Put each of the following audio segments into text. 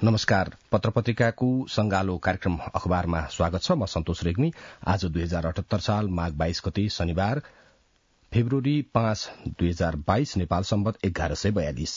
नमस्कार। पत्रपत्रिकाको संगालो कार्यक्रम अखबारमा स्वागत छ। म सन्तोष रेग्मी। आज 2078 साल माघ 22 गते शनिबार, फेब्रुअरी 5, 2022, नेपाल सम्वत 1142।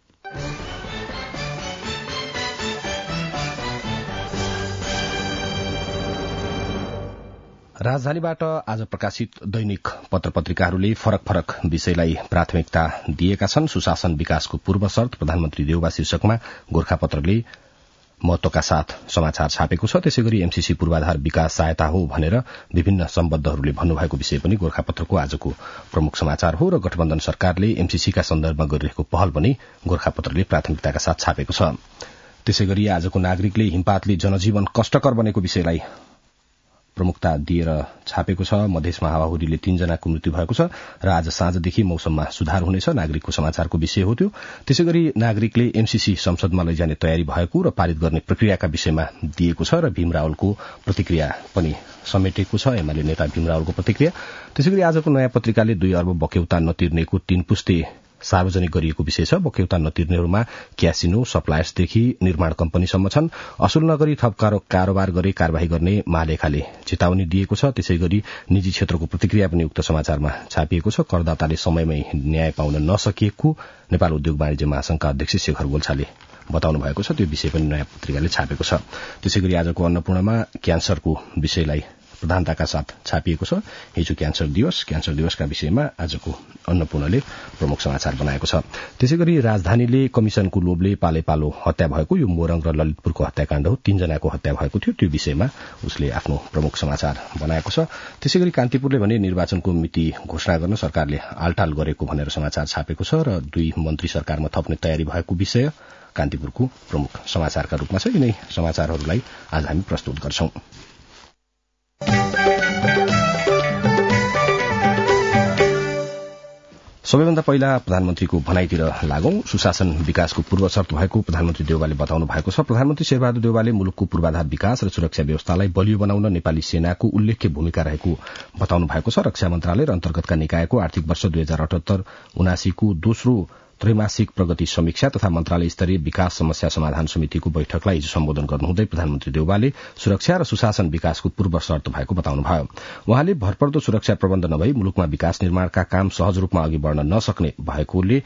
राजधानीबाट आज प्रकाशित दैनिक पत्रपत्रिकाहरूले फरक फरक विषयलाई प्राथमिकता दिएका छन्। सुशासन विकासको पूर्व शर्त प्रधानमन्त्री देउबा शीर्षकमा गोरखापत्रले महत्वका साथ समाचार छापेको छ। त्यसैगरी एमसीसी पूर्वाधार विकास सहायता हो भनेर विभिन्न सम्बद्धहरूले भन्नुभएको विषय पनि गोरखापत्रको आजको प्रमुख समाचार हो र गठबन्धन सरकारले एमसीसीका सन्दर्भमा गरिरहेको पहल पनि गोरखापत्रले प्राथमिकताका साथ छापेको छ। त्यसैगरी आजको नागरिकले हिमपातले जनजीवन कष्टकर बनेको विषयलाई प्रमुखता दिएर छापेको छ। मधेसमा हावाहुरीले 3 जनाको मृत्यु भएको छ र आज साँझदेखि मौसममा सुधार हुनेछ, नागरिकको समाचारको विषय हो त्यो। त्यसैगरी नागरिकले एमसीसी संसदमा लैजाने तयारी भएको र पारित गर्ने प्रक्रियाका विषयमा दिएको छ र भीम रावलको प्रतिक्रिया पनि समेटेको छ, एमाले नेता भीम रावलको प्रतिक्रिया। त्यसैगरी आजको नयाँ पत्रिकाले 2 अर्ब बक्यौता नतिर्नेको 3 पुस्ते सार्वजनिक गरिएको विषय छ। बक्यौता नतिर्नेहरूमा क्यासिनो, सप्लायर्सदेखि निर्माण कम्पनीसम्म छन्। असुल नगरी थप कारोबार गरे कार्यवाही गर्ने महालेखाले चेतावनी दिएको छ। त्यसैगरी निजी क्षेत्रको प्रतिक्रिया पनि उक्त समाचारमा छापिएको छ। करदाताले समयमै न्याय पाउन नसकिएको नेपाल उद्योग वाणिज्य महासंघका अध्यक्ष शेखर गोल्छाले बताउनु भएको छ। त्यो विषय पनि नयाँ पत्रिकाले छापेको छ। त्यसैगरी आजको अन्नपूर्णमा क्यान्सरको विषयलाई प्रधानताका साथ छापिएको छ। हिजो क्यान्सर दिवसका विषयमा आजको अन्नपूर्णले प्रमुख समाचार बनाएको छ। त्यसैगरी राजधानीले कमिशनको लोभले पालैपालो हत्या भएको, यो मोरङ र ललितपुरको हत्याकाण्ड हो। 3 जनाको हत्या भएको थियो। त्यो विषयमा उसले आफ्नो प्रमुख समाचार बनाएको छ। त्यसैगरी कान्तिपुरले भने निर्वाचनको मिति घोषणा गर्न सरकारले आलटाल गरेको भनेर समाचार छापेको छ र 2 मन्त्री सरकारमा थप्ने तयारी भएको विषय कान्तिपुरको प्रमुख समाचारका रूपमा छ। यिनै समाचारहरूलाई आज हामी प्रस्तुत गर्छौं। सबैभन्दा पहिला प्रधानमन्त्रीको भनाईतिर लागौं। सुशासन विकासको पूर्व शर्त भएको प्रधानमन्त्री देउवाले बताउनु भएको छ। प्रधानमन्त्री शेरबहादुर देउवाले मुलुकको पूर्वाधार विकास र सुरक्षा व्यवस्थालाई बलियो बनाउन नेपाली सेनाको उल्लेख्य भूमिका रहेको बताउनु भएको छ। रक्षा मन्त्रालय र अन्तर्गतका निकायको आर्थिक वर्ष 2078-79 को दोस्रो त्रैमासिक प्रगति समीक्षा तथा मन्त्रालय स्तरीय विकास समस्या समाधान समितिको बैठकलाई हिजो सम्बोधन गर्नुहुँदै प्रधानमन्त्री देउवाले सुरक्षा र सुशासन विकासको पूर्व शर्त भएको बताउनुभयो। उहाँले भरपर्दो सुरक्षा प्रबन्ध नभई मुलुकमा विकास निर्माणका काम सहज रूपमा अघि बढ़न नसक्ने भएकोले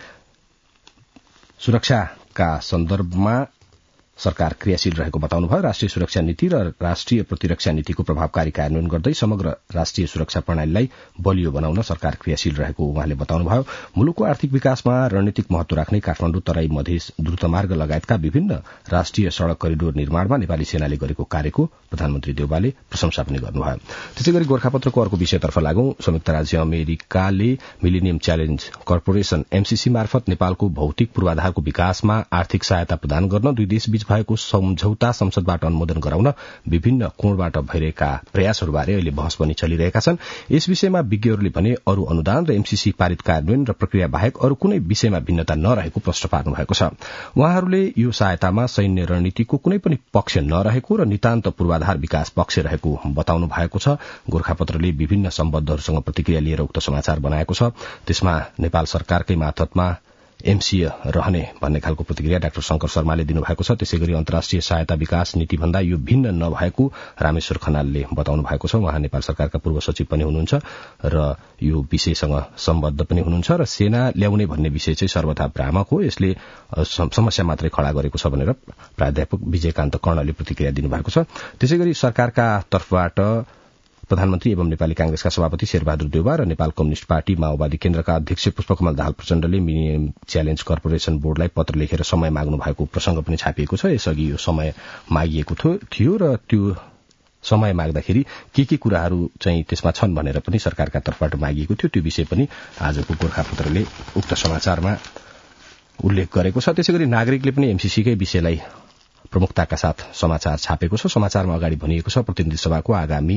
सुरक्षाका सन्दर्भमा सरकार क्रियाशील रहेको बताउनुभयो। राष्ट्रिय सुरक्षा नीति र राष्ट्रिय प्रतिरक्षा नीतिको प्रभावकारी कार्यान्वयन गर्दै समग्र राष्ट्रिय सुरक्षा प्रणालीलाई बलियो बनाउन सरकार क्रियाशील रहेको उहाँले बताउनुभयो। मुलुकको आर्थिक विकासमा रणनीतिक महत्व राख्ने काठमाडौँ, तराई, मधेस द्रुतमार्ग लगायतका विभिन्न राष्ट्रिय सड़क करिडोर निर्माणमा नेपाली सेनाले गरेको कार्यको प्रधानमन्त्री देउवाले प्रशंसा पनि गर्नुभयो। त्यसैगरी गोरखापत्रको अर्को विषयतर्फ लागौं। संयुक्त राज्य अमेरिकाले मिलेनियम च्यालेन्ज कर्पोरेशन एमसीसी मार्फत नेपालको भौतिक पूर्वाधारको विकासमा आर्थिक सहायता प्रदान गर्न 2 देशबीच भएको सम्झौता संसदबाट अनुमोदन गराउन विभिन्न कोणबाट भइरहेका प्रयासहरूबारे अहिले बहस पनि चलिरहेका छन्। यस विषयमा विज्ञहरूले भने अरू अनुदान र एमसीसी पारित कार्यान्वयन र प्रक्रिया बाहेक अरू कुनै विषयमा भिन्नता नरहेको प्रश्न पार्नु भएको छ। उहाँहरूले यो सहायतामा सैन्य रणनीतिको कुनै पनि पक्ष नरहेको र नितान्त पूर्वाधार विकास पक्ष रहेको बताउनु भएको छ। गोरखापत्रले विभिन्न सम्बद्धहरूसँग प्रतिक्रिया लिएर उक्त समाचार बनाएको छ। त्यसमा नेपाल सरकारकै मातहतमा एमसीए रहने भन्ने खालको प्रतिक्रिया डाक्टर शंकर शर्माले दिनुभएको छ। त्यसैगरी अन्तर्राष्ट्रिय सहायता विकास नीति भन्दा यो भिन्न नभएको रामेश्वर खनालले बताउनु भएको छ। उहाँ नेपाल सरकारका पूर्व सचिव पनि हुनुहुन्छ र यो विषयसँग सम्बद्ध पनि हुनुहुन्छ र सेना ल्याउने भन्ने विषय चाहिँ सर्वथा भ्रामक हो, यसले समस्या मात्रै खड़ा गरेको छ भनेर प्राध्यापक विजयकान्त कर्णले प्रतिक्रिया दिनुभएको छ। त्यसैगरी सरकारका तर्फबाट प्रधानमन्त्री एवं नेपाली कांग्रेसका सभापति शेरबहादुर देउवा र नेपाल कम्युनिष्ट पार्टी माओवादी केन्द्रका अध्यक्ष पुष्पकमल दाहाल प्रचण्डले मिलेनियम च्यालेन्ज कर्पोरेशन बोर्डलाई पत्र लेखेर समय माग्नु भएको प्रसंग पनि छापिएको छ। यसअघि यो समय मागिएको थियो र त्यो समय माग्दाखेरि के कुराहरू चाहिँ त्यसमा छन् भनेर पनि सरकारका तर्फबाट मागिएको थियो। त्यो विषय पनि आजको गोरखापत्रले उक्त समाचारमा उल्लेख गरेको छ। त्यसैगरी नागरिकले पनि एमसीसीकै विषयलाई प्रमुखताका साथ समाचार छापेको छ। समाचारमा अगाडि भनिएको छ प्रतिनिधि सभाको आगामी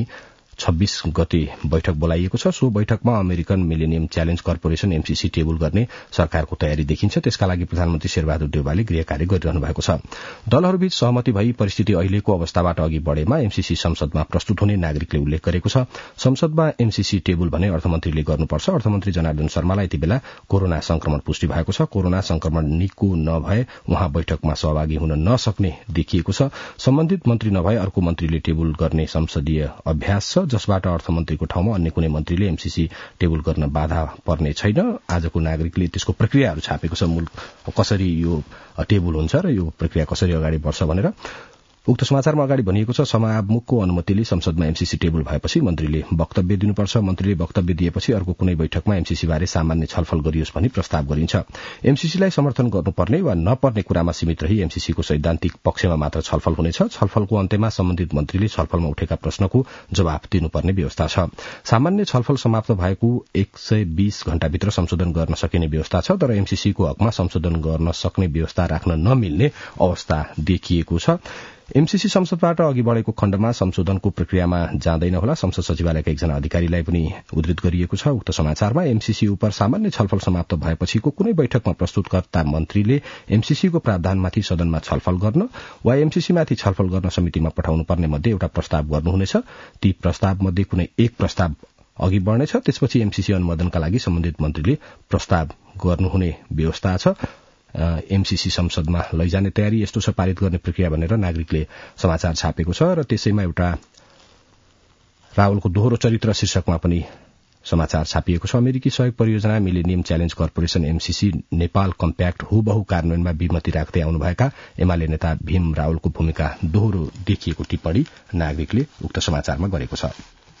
26 गते बैठक बोलाइएको छ। सो बैठकमा American Millennium Challenge Corporation MCC table गर्ने सरकारको तयारी देखिन्छ। त्यसका लागि प्रधानमन्त्री शेरबहादुर देउवाले गृह कार्य गरिरहनु भएको छ। दलहरूबीच सहमति भई परिस्थिति अहिलेको अवस्थाबाट अघि बढ़ेमा एमसीसी संसदमा प्रस्तुत हुने नागरिकले उल्लेख गरेको छ। संसदमा एमसीसी टेबल भने अर्थमन्त्रीले गर्नुपर्छ। अर्थमन्त्री जनार्दन शर्मालाई यति बेला कोरोना संक्रमण पुष्टि भएको छ। कोरोना संक्रमण निको नभए उहाँ बैठकमा सहभागी हुन नसक्ने देखिएको छ। सम्बन्धित मन्त्री नभए अर्को मन्त्रीले टेबल गर्ने संसदीय अभ्यास छ, जसबाट अर्थमन्त्रीको ठाउँमा अन्य कुनै मन्त्रीले एमसीसी टेबल गर्न बाधा पर्ने छैन। आजको नागरिकले त्यसको प्रक्रियाहरू छापेको छ, मूल कसरी यो टेबल हुन्छ र यो प्रक्रिया कसरी अगाडि बढ्छ भनेर। उक्त समाचारमा अगाडि भनिएको छ, सभामुखको अनुमतिले संसदमा एमसीसी टेबल भएपछि मन्त्रीले वक्तव्य दिनुपर्छ। मन्त्रीले वक्तव्य दिएपछि अर्को कुनै बैठकमा एमसीसी बारे सामान्य छलफल गरियोस् भनी प्रस्ताव गरिन्छ। एमसीसीलाई समर्थन गर्नुपर्ने वा नपर्ने कुरामा सीमित रही एमसीसीको सैद्धान्तिक पक्षमा मात्र छलफल हुनेछ। छलफलको अन्त्यमा सम्बन्धित मन्त्रीले छलफलमा उठेका प्रश्नको जवाफ दिनुपर्ने व्यवस्था छ। सामान्य छलफल समाप्त भएको 120 घण्टाभित्र संशोधन गर्न सकिने व्यवस्था छ, तर एमसीसीको हकमा संशोधन गर्न सक्ने व्यवस्था राख्न नमिल्ने अवस्था देखिएको छ। एमसीसी संसदबाट अघि बढ़ेको खण्डमा संशोधनको प्रक्रियामा जाँदैन होला। संसद सचिवालयका एकजना अधिकारीलाई पनि उद्धृत गरिएको छ। उक्त समाचारमा एमसीसी उप सामान्य छलफल समाप्त भएपछिको कुनै बैठकमा प्रस्तुतकर्ता मन्त्रीले एमसीसीको प्रावधानमाथि सदनमा छलफल गर्न वा एमसीसीमाथि छलफल गर्न समितिमा पठाउनु पर्ने मध्ये एउटा प्रस्ताव गर्नुहुनेछ। ती प्रस्ताव मध्ये कुनै एक प्रस्ताव अघि बढ़नेछ। त्यसपछि एमसीसी अनुमोदनका लागि सम्बन्धित मन्त्रीले प्रस्ताव गर्नुहुने व्यवस्था छ। एमसीसी संसदमा लैजाने तयारी यस्तो छ, पारित गर्ने प्रक्रिया भनेर नागरिकले समाचार छापेको छ। र त्यसैमा एउटा रावलको दोहोरो चरित्र शीर्षकमा पनि समाचार छापिएको छ। अमेरिकी सहयोग परियोजना Millennium Challenge Corporation MCC Nepal compact हुबहु कार्यान्वयनमा विमति राख्दै आउनुभएका एमाले नेता भीम रावलको भूमिका दोहोरो देखिएको टिप्पणी नागरिकले उक्त समाचारमा गरेको छ।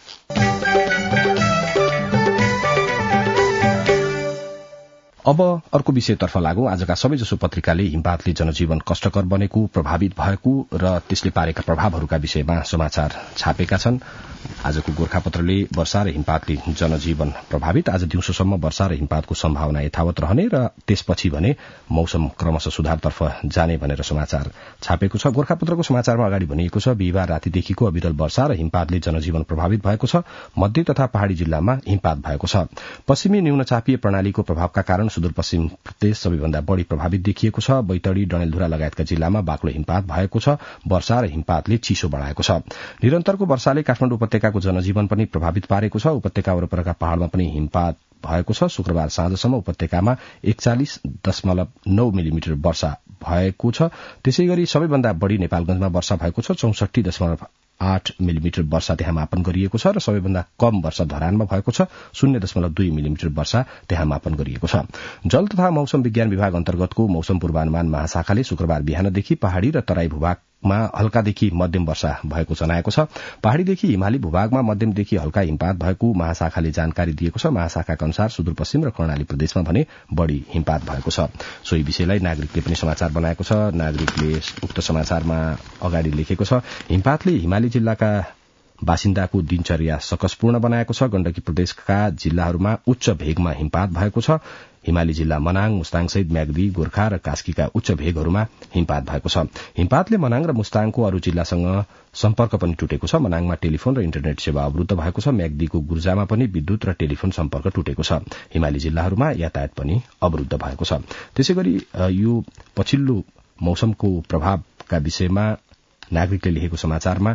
अब अर्को विषयतर्फ लागौं। आजका सबैजसो पत्रिकाले हिमपातले जनजीवन कष्टकर बनेको, प्रभावित भएको र त्यसले पारेका प्रभावहरूका विषयमा समाचार छापेका छन्। आजको गोर्खापत्रले वर्षा र हिमपातले जनजीवन प्रभावित, आज दिउँसोसम्म वर्षा र हिमपातको सम्भावना यथावत रहने र त्यसपछि भने मौसम क्रमशः सुधारतर्फ जाने भनेर समाचार छापेको छ। गोर्खापत्रको समाचारमा अगाडि भनिएको छ, बिहिबार रातिदेखिको अविरल वर्षा र हिमपातले जनजीवन प्रभावित भएको छ। मध्य तथा पहाड़ी जिल्लामा हिमपात भएको छ। पश्चिमी न्यूनचापीय प्रणालीको प्रभावका कारण सुदूरपश्चिम प्रदेश सबैभन्दा बढ़ी प्रभावित देखिएको छ। बैतडी, डडेलधुरा लगायतका जिल्लामा बाक्लो हिमपात भएको छ। वर्षा र हिमपातले चिसो बढ़ाएको छ। निरन्तरको वर्षाले काठमाडौँ उपत्यकाको जनजीवन पनि प्रभावित पारेको छ। उपत्यका वरपरका पहाड़मा पनि हिमपात भएको छ। शुक्रबार साँझसम्म उपत्यकामा 41.9 मिलिमिटर वर्षा भएको छ। त्यसैगरी सबैभन्दा बढ़ी नेपालगंजमा वर्षा भएको छ। 64.8 मिलिमिटर वर्षा त्यहाँ मापन गरिएको छ र सबैभन्दा कम वर्षा धरानमा भएको छ। 0.2 मिलिमिटर वर्षा त्यहाँ मापन गरिएको छ। जल तथा मौसम विज्ञान विभाग अन्तर्गतको मौसम पूर्वानुमान महाशाखाले शुक्रबार बिहानदेखि पहाड़ी र तराई भूभागमा हल्कादेखि मध्यम वर्षा भएको जनाएको छ। पहाड़ीदेखि हिमाली भूभागमा मध्यमदेखि हल्का हिमपात भएको महाशाखाले जानकारी दिएको छ। महाशाखाका अनुसार सुदूरपश्चिम र कर्णाली प्रदेशमा भने बढ़ी हिमपात भएको छ। सोही विषयलाई नागरिकले पनि समाचार बनाएको छ। नागरिकले उक्त समाचारमा अगाडि लेखेको छ, हिमपातले हिमाली जिल्लाका बासिन्दाको दिनचर्या सकसपूर्ण बनाएको छ। गण्डकी प्रदेशका जिल्लाहरूमा उच्च भेगमा हिमपात भएको छ। हिमाली जिल्ला मनाङ, मुस्ताङ सहित म्याग्दी, गोर्खा र कास्कीका उच्च भेगहरूमा हिमपात भएको छ। हिमपातले मनाङ र मुस्ताङको अरू जिल्लासँग सम्पर्क पनि टुटेको छ। मनाङमा टेलिफोन र इन्टरनेट सेवा अवरूद्ध भएको छ। म्याग्दीको गुर्जामा पनि विद्युत र टेलिफोन सम्पर्क टुटेको छ। हिमाली जिल्लाहरूमा यातायात पनि अवरूद्ध भएको छ। त्यसैगरी यो पछिल्लो मौसमको प्रभावका विषयमा नागरिकले लेखेको समाचारमा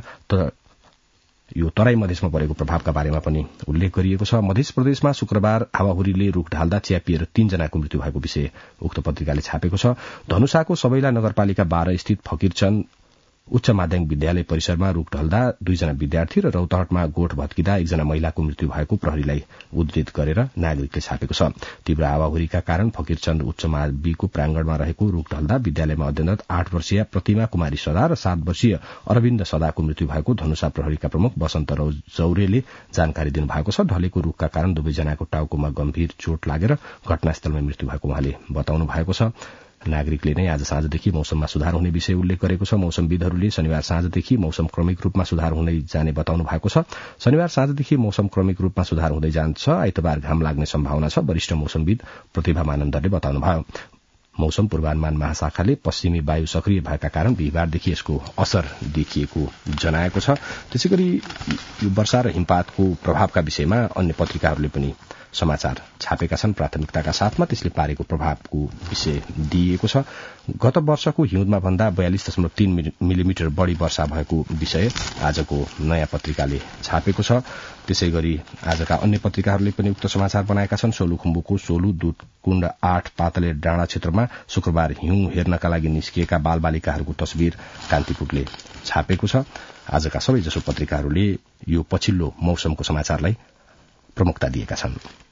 यो तराई मधेसमा परेको प्रभावका बारेमा पनि उल्लेख गरिएको छ। मध्य प्रदेशमा शुक्रबार हावाहुरीले रूख ढाल्दा च्यापिएर 3 जनाको मृत्यु भएको विषय उक्त पत्रिकाले छापेको छ। धनुषाको सबैला नगरपालिका 12 स्थित फकीरचन्द उच्च माध्यमिक विद्यालय परिसरमा रूख ढल्दा 2 जना विद्यार्थी र रौतहटमा गोठ भत्किँदा 1 जना महिलाको मृत्यु भएको प्रहरीलाई उद्धृत गरेर नागरिकले छापेको छ। तीव्र हावाहुरीका कारण फकीरचन्द उच्च माविको प्रांगणमा रहेको रूख ढल्दा विद्यालयमा अध्ययनरत 8 वर्षीय प्रतिमा कुमारी सदा र 7 वर्षीय अरविन्द सदाको मृत्यु भएको धनुषा प्रहरीका प्रमुख बसन्त जौरेले जानकारी दिनुभएको छ। ढलेको रूखका कारण 2 जनाको टाउकोमा गम्भीर चोट लागेर घटनास्थलमा मृत्यु भएको उहाँले बताउनु भएको छ। नागरिकले नै आज साँझदेखि मौसममा सुधार हुने विषय उल्लेख गरेको छ। मौसमविदहरूले शनिबार साँझदेखि मौसम क्रमिक रूपमा सुधार हुँदै जाने बताउनु भएको छ। शनिबार साँझदेखि मौसम क्रमिक रूपमा सुधार हुँदै जान्छ। आइतबार घाम लाग्ने सम्भावना छ। वरिष्ठ मौसमविद प्रतिभा मानन्दरले बताउनुभयो। मौसम पूर्वानुमान महाशाखाले पश्चिमी वायु सक्रिय भएका कारण बिहिबारदेखि यसको असर देखिएको जनाएको छ। त्यसैगरी वर्षा र हिमपातको प्रभावका विषयमा अन्य पत्रिकाहरूले पनि समाचार छापेका छन्। प्राथमिकताका साथमा त्यसले पारेको प्रभावको विषय दिइएको छ। गत वर्षको हिउँदमा भन्दा 42.3 मिलिमिटर बढ़ी वर्षा भएको विषय आजको नयाँ पत्रिकाले छापेको छ। त्यसैगरी आजका अन्य पत्रिकाहरूले पनि उक्त समाचार बनाएका छन्। सोलुखुम्बुको सोलु दुधकुण्ड 8 पातले डाँडा क्षेत्रमा शुक्रबार हिउँ हेर्नका लागि निस्किएका बालबालिकाहरूको तस्बिर कान्तिपुरले छापेको छ। आजका सबैजसो पत्रिकाहरूले यो पछिल्लो मौसमको समाचारलाई प्रमुखता दिएका छन्।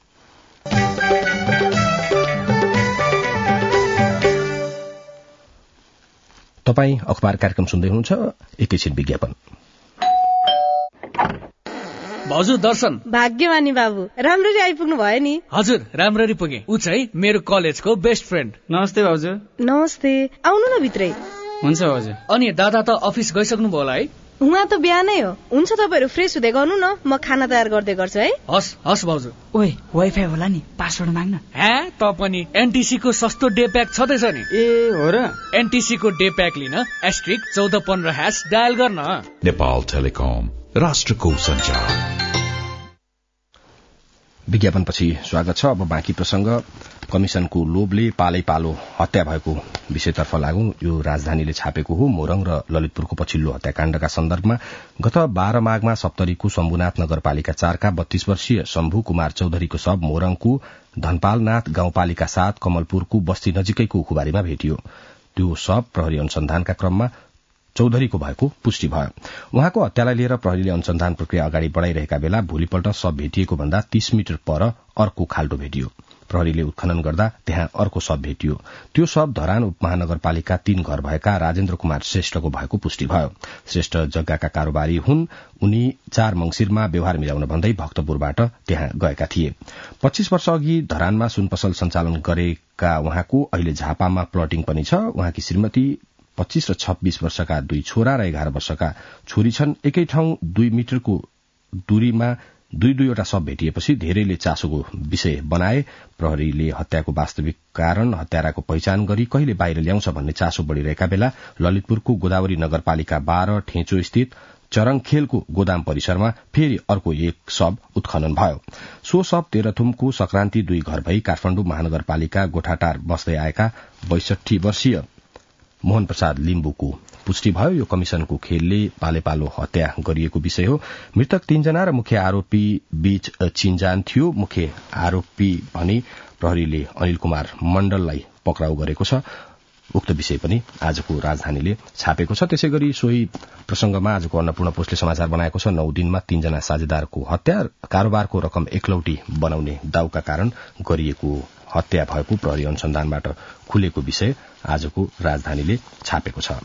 तपाई अखबार कार्यक्रम सुन्दै हुनुहुन्छ। एकैछिन विज्ञापन। भाउजू दर्शन। भाग्यमानी बाबु, राम्ररी आइपुग्नु भयो नि। हजुर राम्ररी पुगे। उ चाहिँ मेरो कलेजको बेस्ट फ्रेन्ड। नमस्ते भाउजू। नमस्ते, आउनु न भित्रै। हुन्छ भाउजू। अनि दादा त अफिस गइसक्नु भयो होला है? उहाँ त बिहानै हो। हुन्छ तपाईहरु फ्रेस हुँदै गर्नु न, म खाना तयार गर्दै गर्छु है। हस् हस् भाउजू। ओए वाइफाई होला नि, पासवर्ड माग्न। हे त पनि एनटीसी को सस्तो डे प्याक छदैछ नि। ए हो र? एनटीसी को डे प्याक लिन *1415# डायल गर्न। नेपाल टेलिकम, राष्ट्रको सञ्चार। विज्ञापनपछि स्वागत छ। अब बाँकी प्रसंग। कमिशनको लोभले पालै पालो हत्या भएको विषयतर्फ लागौं। यो राजधानीले छापेको हो। मोरङ र ललितपुरको पछिल्लो हत्याकाण्डका सन्दर्भमा गत 12 माघमा सप्तरीको शम्भुनाथ नगरपालिका 4 का 32 वर्षीय शम्भु कुमार चौधरीको शव मोरङको धनपालनाथ गाउँपालिका 7 कमलपुरको बस्ती नजिकैको उखुबारीमा भेटियो। त्यो शव प्रहरी अनुसन्धानका क्रममा चौधरीको भएको पुष्टि भयो। उहाँको हत्यालाई लिएर प्रहरीले अनुसन्धान प्रक्रिया अगाडि बढ़ाइरहेका बेला भोलिपल्ट शव भेटिएको भन्दा 30 मिटर पर अर्को खाल्डो भेटियो। प्रहरीले उत्खनन गर्दा त्यहाँ अर्को शव भेटियो। त्यो शव धरान उपमहानगरपालिका 3 घर भएका राजेन्द्र कुमार श्रेष्ठको भएको पुष्टि भयो। श्रेष्ठ जग्गाका कारोबारी हुन्। उनी 4 मंसिरमा व्यवहार मिलाउन भन्दै भक्तपुरबाट त्यहाँ गएका थिए। 25 वर्ष अघि धरानमा सुन पसल सञ्चालन गरेका उहाँको अहिले झापामा प्लटिङ पनि छ। उहाँकी श्रीमती 25 र 26 वर्षका 2 छोरा र 11 वर्षका छोरी छन्। एकै ठाउँ 2 मिटरको दूरीमा 2-2वटा शव भेटिएपछि धेरैले चासोको विषय बनाए। प्रहरीले हत्याको वास्तविक कारण, हत्याराको पहिचान गरी कहिले बाहिर ल्याउँछ भन्ने चासो बढ़िरहेका बेला ललितपुरको गोदावरी नगरपालिका 12 ठेचो स्थित चरङखेलको गोदाम परिसरमा फेरि अर्को एक शव उत्खनन भयो। सो शव तेह्रथुमको संक्रान्ति 2 घर भई काठमाडौँ महानगरपालिका गोठाटार बस्दै आएका 62 वर्षीय मोहन प्रसाद लिम्बुको पुष्टि भयो। यो कमिशनको खेलले पालेपालो हत्या गरिएको विषय हो। मृतक 3 जना र मुख्य आरोपी बीच चिनजान थियो। मुख्य आरोपी भनी प्रहरीले अनिल कुमार मण्डललाई पक्राउ गरेको छ। उक्त विषय पनि आजको राजधानीले छापेको छ। त्यसैगरी सोही प्रसंगमा आजको अन्नपूर्ण पोस्टले समाचार बनाएको छ। 9 दिनमा 3 जना साझेदारको हत्या, कारोबारको रकम एकलौटी बनाउने दाउका कारण गरिएको हत्या भएको प्रहरी अनुसन्धानबाट खुलेको विषय आजको राजधानीले छापेको छ।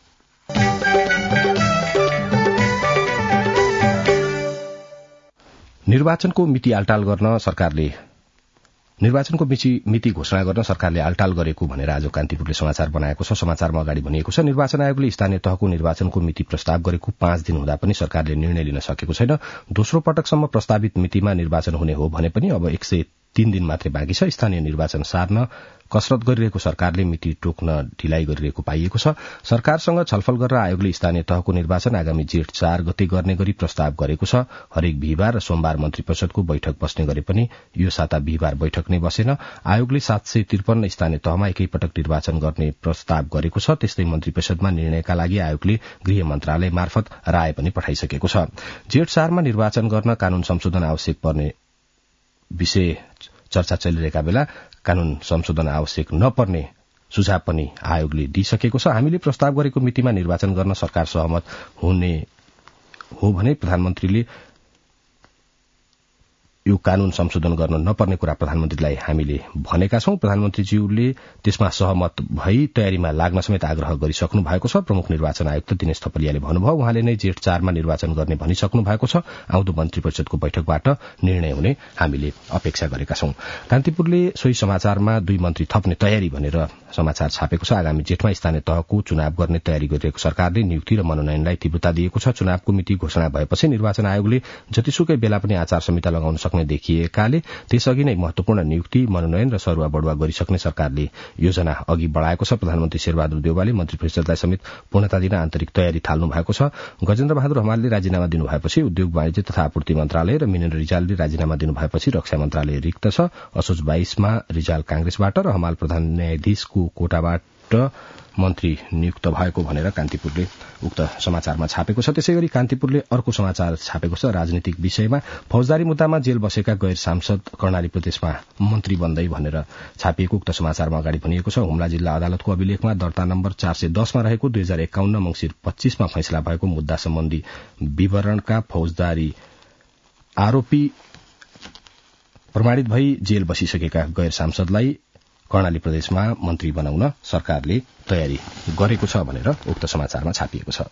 निर्वाचनको मिति आलटाल गर्न सरकारले निर्वाचनको मिति घोषणा गर्न सरकारले आलटाल गरेको भनेर आज कान्तिपुरले समाचार बनाएको छ। समाचारमा अगाडि भनिएको छ, निर्वाचन आयोगले स्थानीय तहको निर्वाचनको मिति प्रस्ताव गरेको 5 दिन हुँदा पनि सरकारले निर्णय लिन सकेको छैन। दोस्रो पटकसम्म प्रस्तावित मितिमा निर्वाचन हुने हो भने पनि अब 103 दिन मात्रै बाँकी छ। स्थानीय निर्वाचन सार्न कसरत गरिरहेको सरकारले मिति टोक्न ढिलाइ गरिरहेको पाइएको छ। सरकारसँग छलफल गरेर आयोगले स्थानीय तहको निर्वाचन आगामी जेठ 4 गते गर्ने गरी प्रस्ताव गरेको छ। हरेक बिहिबार र सोमबार मन्त्री परिषदको बैठक बस्ने गरे पनि यो साता बिहिबार बैठक नै बसेन। आयोगले 753 स्थानीय तहमा एकैपटक निर्वाचन गर्ने प्रस्ताव गरेको छ। त्यस्तै मन्त्री परिषदमा निर्णयका लागि आयोगले गृह मन्त्रालय मार्फत राय पनि पठाइसकेको छ। जेठ 4 मा निर्वाचन गर्न कानून संशोधन आवश्यक पर्ने विषय चर्चा चलिरहेका बेला कानून संशोधन आवश्यक नपर्ने सुझाव पनि आयोगले दिइसकेको छ। हामीले प्रस्ताव गरेको मितिमा निर्वाचन गर्न सरकार सहमत हुने हो भने प्रधानमन्त्रीले यो कानून संशोधन गर्न नपर्ने कुरा प्रधानमन्त्रीलाई हामीले भनेका छौं। प्रधानमन्त्रीज्यूले त्यसमा सहमत भई तयारीमा लाग्न समेत आग्रह गरिसक्नु भएको छ। प्रमुख निर्वाचन आयुक्त दिनेश थपलियाले भन्नुभयो, उहाँले नै जेठ 4 मा निर्वाचन गर्ने भनिसक्नु भएको छ। आउँदो मन्त्री परिषदको बैठकबाट निर्णय हुने हामीले अपेक्षा गरेका छौं। कान्तिपुरले सोही समाचारमा 2 मन्त्री थप्ने तयारी भनेर समाचार छापेको छ। आगामी जेठमा स्थानीय तहको चुनाव गर्ने तयारी गरिरहेको सरकारले नियुक्ति र मनोनयनलाई तीव्रता दिएको छ। चुनावको मिति घोषणा भएपछि निर्वाचन आयोगले जतिसुकै बेला पनि आचार संहिता लगाउन सक्ने सक्ने देखिएकाले त्यसअघि नै महत्वपूर्ण नियुक्ति मनोनयन र सरुवा बढुवा गरिसक्ने सरकारले योजना अघि बढ़ाएको छ। प्रधानमन्त्री शेरबहादुर देउवाले मन्त्री परिषदलाई समेत पूर्णता दिन आन्तरिक तयारी थाल्नु भएको छ। गजेन्द्र बहादुर हमालले राजीनामा दिनु भएपछि उद्योग वाणिज्य तथा आपूर्ति मन्त्रालय र मिनेन्द्र रिजालले राजीनामा दिनु भएपछि रक्षा मन्त्रालय रिक्त छ। असोज 22 मा रिजाल कांग्रेसबाट र हमाल प्रधान न्यायाधीशको कोटाबाट मन्त्री नियुक्त भएको भनेर कान्तिपुरले उक्त समाचारमा छापेको छ। त्यसैगरी कान्तिपुरले अर्को समाचार छापेको छ। राजनीतिक विषयमा फौजदारी मुद्दामा जेल बसेका गैर सांसद कर्णाली प्रदेशमा मन्त्री बन्दै भनेर छापिएको उक्त समाचारमा अगाडि भनिएको छ। हुम्ला जिल्ला अदालतको अभिलेखमा दर्ता नम्बर 410 मा रहेको 2051 मंसिर 25 मा फैसला भएको मुद्दा सम्बन्धी विवरणका फौजदारी आरोपी प्रमाणित भई जेल बसिसकेका गैर सांसदलाई कर्णाली प्रदेशमा मन्त्री बनाउन सरकारले तयारी गरेको छ भनेर उक्त समाचारमा छापिएको छ।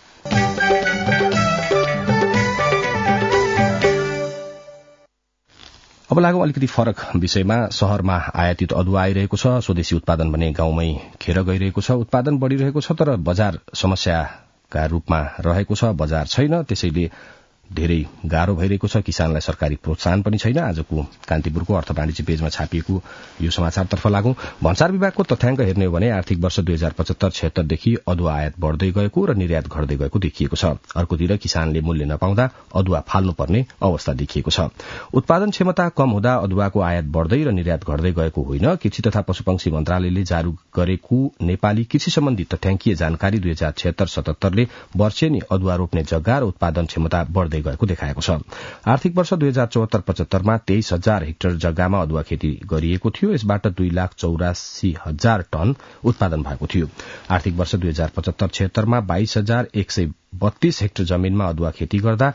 अब लागौं अलिकति फरक विषयमा। शहरमा आयातित अदुवा आइरहेको छ, स्वदेशी उत्पादन भने गाउँमै खेर गइरहेको छ। उत्पादन बढ़िरहेको छ तर बजार समस्याका रूपमा रहेको छ। बजार छैन, त्यसैले धेरै गाह्रो भइरहेको छ। किसानलाई सरकारी प्रोत्साहन पनि छैन। आजको कान्तिपुरको अर्थ वाणिज्य पेजमा छापिएको यो समाचारतर्फ लागौं। भन्सार विभागको तथ्याङ्क हेर्ने हो भने आर्थिक वर्ष 2075-76 देखि अदुवा आयात बढ़दै गएको र निर्यात घट्दै गएको देखिएको छ। अर्कोतिर किसानले मूल्य नपाउँदा अदुवा फाल्नुपर्ने अवस्था देखिएको छ। उत्पादन क्षमता कम हुँदा अदुवाको आयात बढ़दै र निर्यात घट्दै गएको होइन। कृषि तथा पशुपक्षी मन्त्रालयले जारी गरेको नेपाली कृषि सम्बन्धी तथ्याङ्कीय जानकारी 2076-77 ले वर्षेनी अदुवा रोप्ने जग्गा र उत्पादन क्षमता बढ़दै गएको देखाएको छ। आर्थिक वर्ष 2074-75 मा 23,000 हेक्टर जग्गामा अदुवा खेती गरिएको थियो। यसबाट 2,84,000 टन उत्पादन भएको थियो। आर्थिक वर्ष 2075-76 मा 22,132 हेक्टर जमीनमा अदुवा खेती गर्दा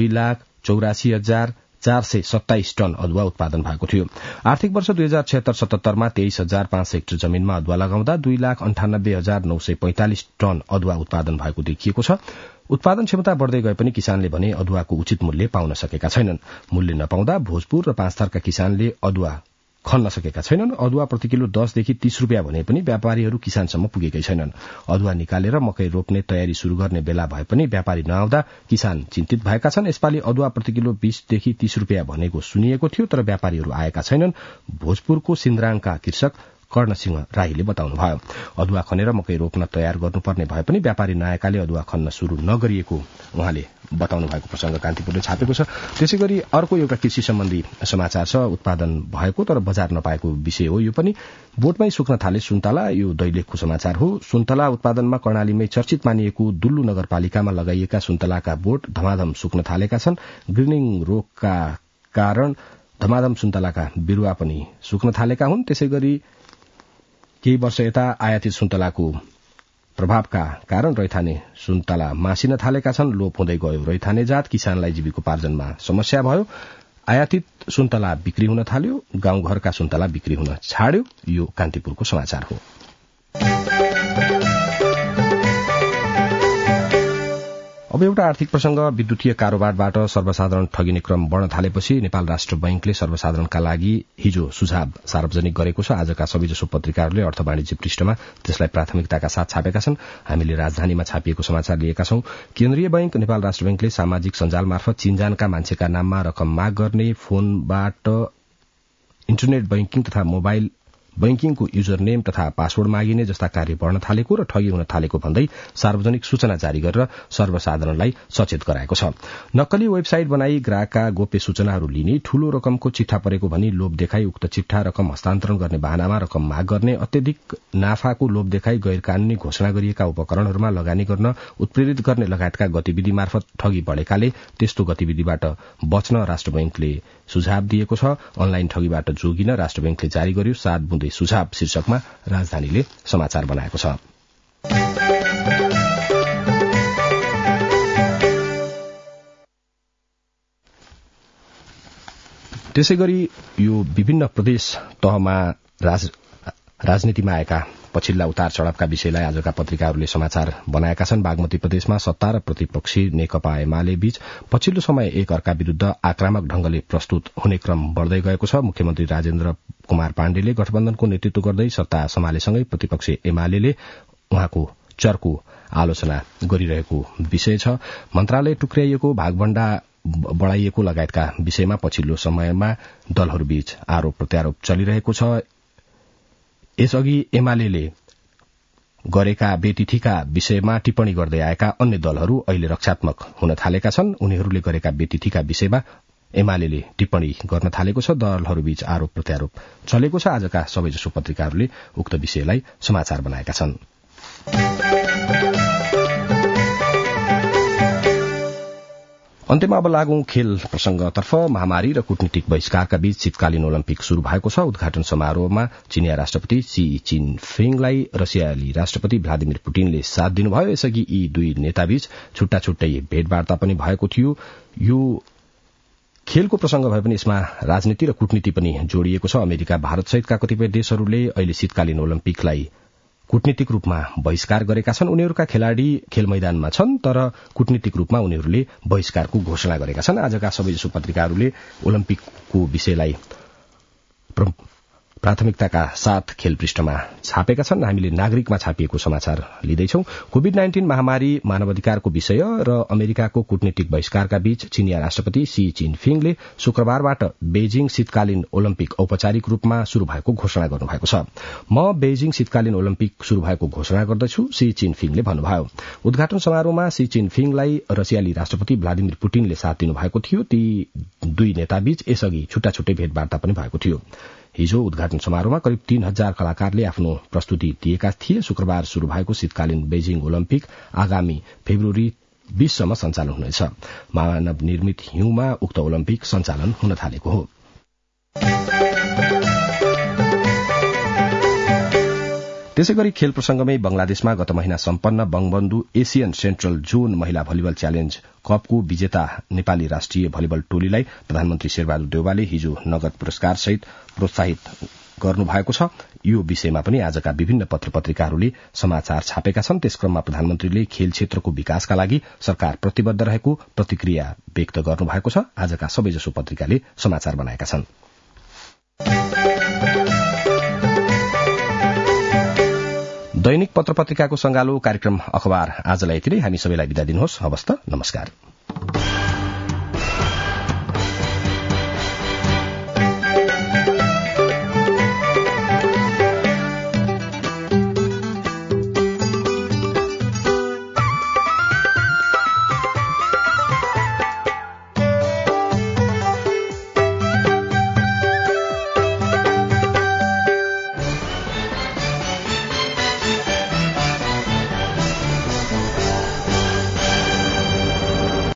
2,84,427 टन अदुवा उत्पादन भएको थियो। आर्थिक वर्ष 2076-77 मा 23,500 हेक्टर जमीनमा अदुवा लगाउँदा 2,98,945 टन अदुवा उत्पादन भएको देखिएको छ। उत्पादन क्षमता बढ़दै गए पनि किसानले भने अदुवाको उचित मूल्य पाउन सकेका छैनन्। मूल्य नपाउँदा भोजपुर र पाँचथरका किसानले अदुवा खन्न सकेका छैनन्। अदुवा प्रति किलो 10 देखि 30 रुपियाँ भने पनि व्यापारीहरू किसानसम्म पुगेकै छैनन्। अदुवा निकालेर मकै रोप्ने तयारी शुरू गर्ने बेला भए पनि व्यापारी नआउँदा किसान चिन्तित भएका छन्। यसपालि अदुवा प्रति किलो 20 देखि 30 रुपियाँ भनेको सुनिएको थियो तर व्यापारीहरू आएका छैनन्। भोजपुरको सिन्द्राङका कृषक कर्णसिंह राईले बताउनुभयो। अदुवा खनेर मकै रोप्न तयार गर्नुपर्ने भए पनि व्यापारी नआएकाले अदुवा खन्न शुरू नगरिएको उहाँले बताउनु भएको प्रसंग कान्तिपुरले छापेको छ। त्यसैगरी अर्को एउटा कृषि सम्बन्धी समाचार छ। उत्पादन भएको तर बजार नपाएको विषय हो। यो पनि बोटमै सुक्न थाले सुन्तला। यो दैलेखको समाचार हो। सुन्तला उत्पादनमा कर्णालीमै चर्चित मानिएको दुल्लु नगरपालिकामा लगाइएका सुन्तलाका बोट धमाधम सुक्न थालेका छन्। ग्रिनिङ रोगका कारण धमाधम सुन्तलाका बिरुवा पनि सुक्न थालेका हुन्। त्यसैगरी केही वर्ष यता आयातित सुन्तलाको प्रभावका कारण रैथाने सुन्तला मासिन थालेका छन्। लोप हुँदै गयो रैथाने जात। किसानलाई जीविकोपार्जनमा समस्या भयो। आयातित सुन्तला बिक्री हुन थाल्यो। गाउँघरका सुन्तला बिक्री हुन छाड्यो। यो कान्तिपुरको समाचार हो। अब एउटा आर्थिक प्रसंग। विद्युतीय कारोबारबाट सर्वसाधारण ठगिने क्रम बढ़न थालेपछि नेपाल राष्ट्र बैंकले सर्वसाधारणका लागि हिजो सुझाव सार्वजनिक गरेको छ। आजका सबैजसो पत्रिकाहरूले अर्थ वाणिज्य पृष्ठमा त्यसलाई प्राथमिकताका साथ छापेका छन्। हामीले राजधानीमा छापिएको समाचार लिएका छौं। केन्द्रीय बैंक नेपाल राष्ट्र बैंकले सामाजिक सञ्जाल मार्फत चिनजानका मान्छेका नाममा रकम माग गर्ने, फोनबाट इन्टरनेट बैंकिङ तथा मोबाइल बैंकिङको युजर नेम तथा पासवर्ड मागिने जस्ता कार्य बढ़न थालेको र ठगी हुन थालेको भन्दै सार्वजनिक सूचना जारी गरेर सर्वसाधारणलाई सचेत गराएको छ। नक्कली वेबसाइट बनाई ग्राहकका गोप्य सूचनाहरू लिने, ठूलो रकमको चिट्ठा परेको भनी लोभ देखाई उक्त चिट्ठा रकम हस्तान्तरण गर्ने बहानामा रकम माग गर्ने, अत्यधिक नाफाको लोभ देखाई गैर कानूनी घोषणा गरिएका उपकरणहरूमा लगानी गर्न उत्प्रेरित गर्ने लगायतका गतिविधि मार्फत ठगी बढ़ेकाले त्यस्तो गतिविधिबाट बच्न राष्ट्र बैंकले सुझाव दिएको छ। अनलाइन ठगीबाट जोगिन राष्ट्र बैंकले जारी गर्यो 7 बुँदे सुझाव शीर्षकमा राजधानीले समाचार बनाएको छ। त्यसैगरी यो विभिन्न प्रदेश तहमा राजनीतिमा आएका पछिल्ला उतार चढ़ावका विषयलाई आजका पत्रिकाहरूले समाचार बनाएका छन्। बागमती प्रदेशमा सत्ता र प्रतिपक्षी नेकपा एमाले बीच पछिल्लो समय एक अर्का विरूद्ध आक्रामक ढंगले प्रस्तुत हुने क्रम बढ़दै गएको छ। मुख्यमन्त्री राजेन्द्र कुमार पाण्डेले गठबन्धनको नेतृत्व गर्दै सत्ता सम्हालेसँगै प्रतिपक्षी एमाले उहाँको चर्को आलोचना गरिरहेको विषय छ। मन्त्रालय टुक्र्याइएको भागभण्डा बढ़ाइएको लगायतका विषयमा पछिल्लो समयमा दलहरूबीच आरोप प्रत्यारोप चलिरहेको छ। यसअघि एमाले गरेका बेतिथीका विषयमा टिप्पणी गर्दै आएका अन्य दलहरू अहिले रक्षात्मक हुन थालेका छन्। उनीहरूले गरेका बेतिथीका विषयमा एमाले टिप्पणी गर्न थालेको छ। दलहरूबीच आरोप प्रत्यारोप चलेको छ। आजका सबैजसो पत्रिकाहरूले उक्त विषयलाई समाचार बनाएका छन्। अन्त्यमा अब लागौं खेल प्रसंगतर्फ। महामारी र कूटनीतिक बहिष्कारका बीच शीतकालीन ओलम्पिक शुरू भएको छ। उद्घाटन समारोहमा चीनिया राष्ट्रपति सी जिनपिङलाई रसियाली राष्ट्रपति भ्लादिमिर पुटिनले साथ दिनुभयो। यसअघि यी दुई नेताबीच छुट्टा छुट्टै भेटवार्ता पनि भएको थियो। यो खेलको प्रसंग भए पनि यसमा राजनीति र कूटनीति पनि जोडिएको छ। अमेरिका, भारत सहितका कतिपय देशहरूले अहिले शीतकालीन ओलम्पिकलाई कूटनीतिक रूपमा बहिष्कार गरेका छन्। उनीहरूका खेलाड़ी खेल मैदानमा छन्, तर कूटनीतिक रूपमा उनीहरूले बहिष्कारको घोषणा गरेका छन्। आजका सबैजसो पत्रिकाहरूले ओलम्पिकको विषयलाई प्राथमिकताका साथ खेल पृष्ठमा छापेका छन्। हामीले नागरिकमा छापिएको समाचार लिँदैछौं। कोभिड-19 महामारी, मानवाधिकारको विषय र अमेरिकाको कूटनीतिक बहिष्कारका बीच चीनिया राष्ट्रपति सी जिनपिङले शुक्रबारबाट बेजिङ शीतकालीन ओलम्पिक औपचारिक रूपमा शुरू भएको घोषणा गर्नुभएको छ। म बेजिङ शीतकालीन ओलम्पिक शुरू भएको घोषणा गर्दछु, सी जिनपिङले भन्नुभयो। उद्घाटन समारोहमा सी जिनपिङलाई रसियाली राष्ट्रपति भ्लादिमिर पुटिनले साथ दिनुभएको थियो। ती दुई नेताबीच यसअघि छुट्टा छुट्टै भेटवार्ता पनि भएको थियो। हिजो उद्घाटन समारोहमा करिब 3000 कलाकारले आफ्नो प्रस्तुति दिएका थिए। शुक्रबार शुरू भएको शीतकालीन बेजिङ ओलम्पिक आगामी फेब्रुअरी 20 सम्म सञ्चालन हुनेछ। मानव निर्मित हिउँमा उक्त ओलम्पिक सञ्चालन हुन थालेको हो। त्यसैगरी खेल प्रसंगमै बंगलादेशमा गत महिना सम्पन्न बंगबन्धु एशियन सेन्ट्रल जोन महिला भलिबल च्यालेन्ज कपको विजेता नेपाली राष्ट्रिय भलिबल टोलीलाई प्रधानमन्त्री शेरबहादुर देउवाले हिजो नगद पुरस्कार सहित प्रोत्साहित गर्नुभएको छ। यो विषयमा पनि आजका विभिन्न पत्र पत्रिकाहरूले समाचार छापेका छन्। त्यसक्रममा प्रधानमन्त्रीले खेल क्षेत्रको विकासका लागि सरकार प्रतिबद्ध रहेको प्रतिक्रिया व्यक्त गर्नुभएको छ। आजका सबैजसो पत्रिकाले समाचार बनाएका छन्। दैनिक पत्र पत्रिकाको संगालो कार्यक्रम अखबार आजलाई यति नै। हामी सबैलाई बिदा दिनुहोस्। हवस् त, नमस्कार।